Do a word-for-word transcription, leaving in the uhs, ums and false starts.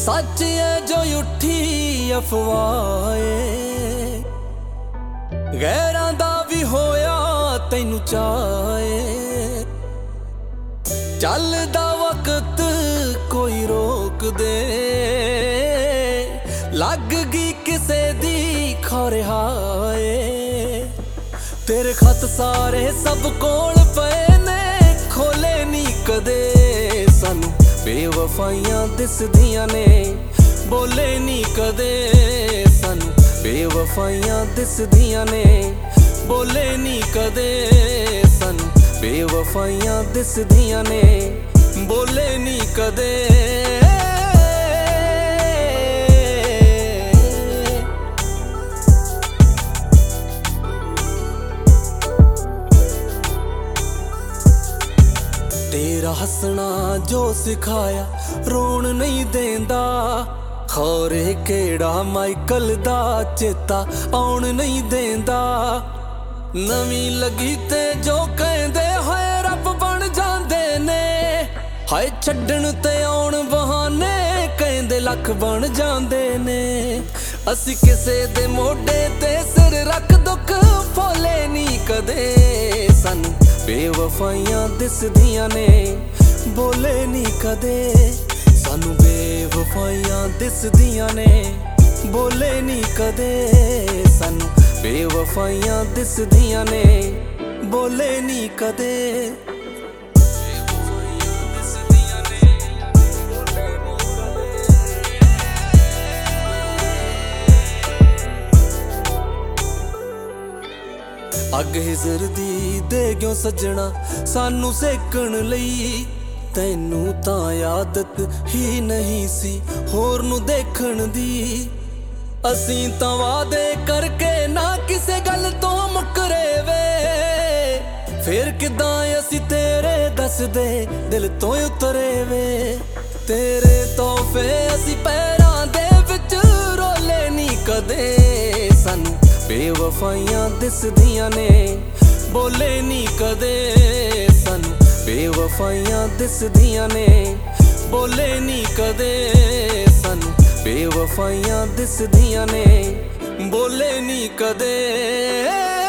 सच है जो उठी अफवाह ए, गैरां दा भी होया तैनू चाहे। चलदा वक्त कोई रोक दे, लग गई किसे दी खौर हाए। तेरे खत सारे सब कोल पे ने, खोले नी कदे सानू बेवफाइयां दिसदियां ने। बोले नी कदे सानू बेवफाइयां दिसदियां ने। बोले नी कदे सानू बेवफाइयां दिसदियां ने। बोले नी कदे। तेरा हसना जो सिखाया रोन नहीं देंदा, खौरे केड़ा माइकल दा चेता आउण नहीं देंदा। नवी लगी ते जो कहंदे हाय रब बन जांदे ने, हाय छड्डण ते आउण बहाने कहंदे लख बन जांदे ने। असी किसे दे मोढे ते सिर रख दुख फोले नी कदे सानू बेवफाइयां दिसदियां ने। बोले नी कदे सानू बेवफाइयां दिसदियां ने। बोले नी कदे सानू बेवफाइयां दिसदियां ने। बोले नी कदे। अग हिजर दी दे क्यों सजना सानू सेकण लई, तैनू तां आदत ही नहीं सी होर नू देखण दी। असीं तां वादे करके ना किसे गल तो मुकरे वे, फिर किदां असीं तेरे दस दे दिल तो उतरे वे। तेरे तोहफे असीं पैरां दे विच रोले नी कदे सानू बेवफाइयां दिसदियां ने। बोले नी कदे सानू बेवफाइयां दिसदियां ने। बोले नी कदे सानू बेवफाइयां दिसदियां ने। बोले नी कदे।